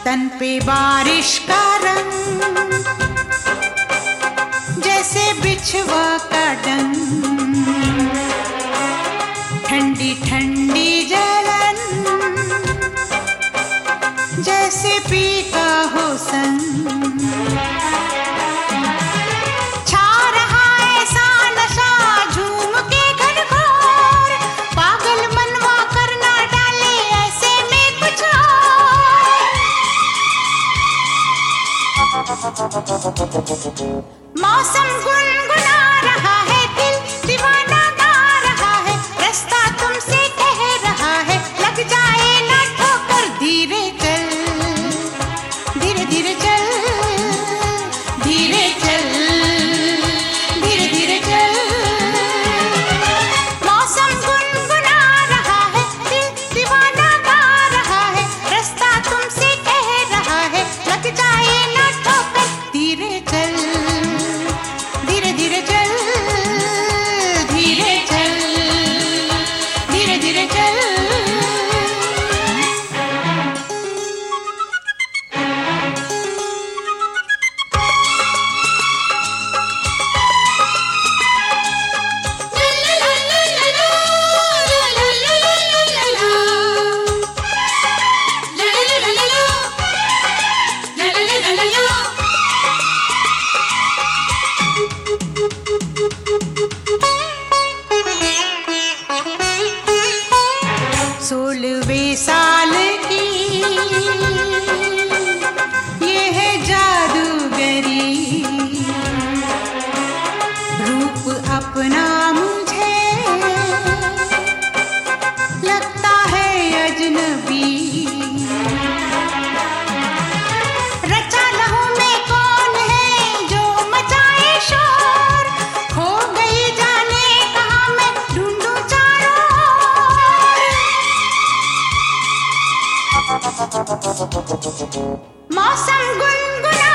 तन पे बारिश का रंग, जैसे बिछुआ का डंग, ठंडी ठंडी जलन, जैसे पी का हो संग। छा रहा ऐसा नशा झूम के घनघोर, पागल मनवा करना डाले ऐसे में कुछ और। मौसम गुनगुना रहा है, दिल दीवाना गा रहा है, रास्ता तुमसे कह रहा है लग जाए ना ठोकर। धीरे चल, धीरे धीरे चल, धीरे चल, धीरे धीरे चल। मौसम गुनगुना रहा है, दिल दीवाना गा रहा है, रास्ता तुमसे कह रहा है लग जाए ना ठोकर। धीरे चल, धीरे धीरे चल, धीरे चल, धीरे धीरे चल। सोलहवें साल की ये है जादूगरी, रूप अपना मुझे लगता है अजनबी। रचा लहू में कौन है जो मचाए शोर, खो गई जाने कहाँ मैं ढूंढूं चारों ओर। मौसम गुनगुना